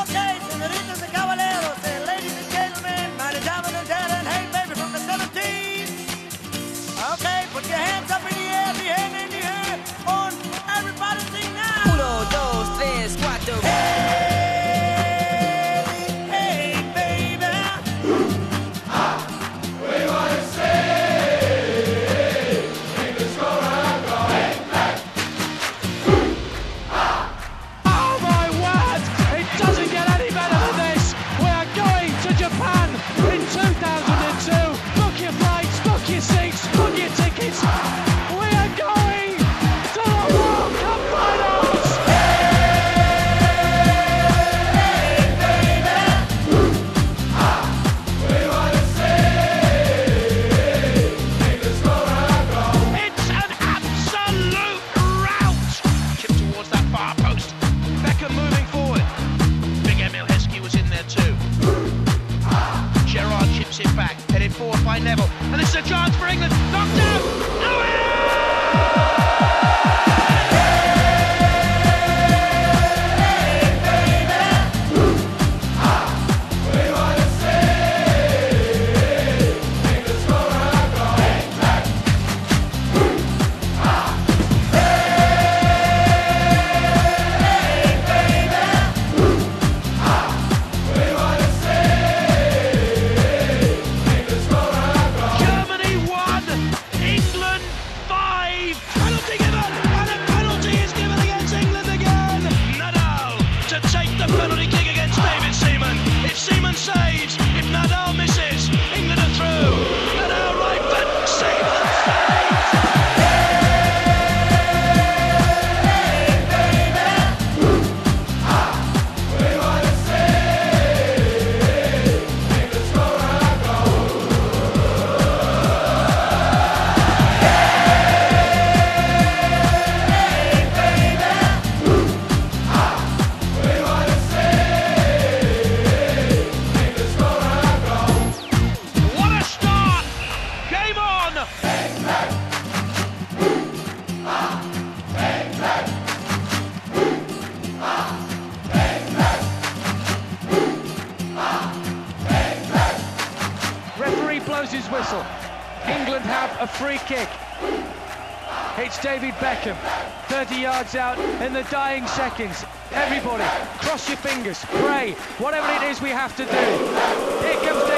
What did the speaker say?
Okay, senoritas and caballeros, and ladies and gentlemen, mighty diamond and dad, and hey baby from the 17. Okay, put your hands up in the air, the hand in the air, on everybody sing now. 1, 2, 3, 4. Hey, hey baby. We want to see English go round, go bang, bang. Oh my word! It doesn't get any better than this! We are going to Japan in 2002! Book your flights, book your seats, book your tickets! We are going to the World Cup Finals! We want to see English go round, go. It's an absolute rout! Chip towards that far post. Beckham moving forward. Big Emil Heskey was in there too. Gerrard chips it back, headed forward by Neville. And this is a chance for England. Knocked out! We want to see English go round, go bang, bang. We want to see English go round, go. Germany 1, England 5. Penalty given, and a penalty is given against England again. Nadal to take the penalty kick against David Seaman. If Seaman saves, if Nadal misses, England are through. Nadal right foot, Seaman saves. We want to see English go round, go. We want to see English go round, go. What a start! Game on! Referee blows his whistle. England have a free kick. It's David Beckham, 30 yards out in the dying seconds. Everybody, cross your fingers, pray, whatever it is we have to do. Here comes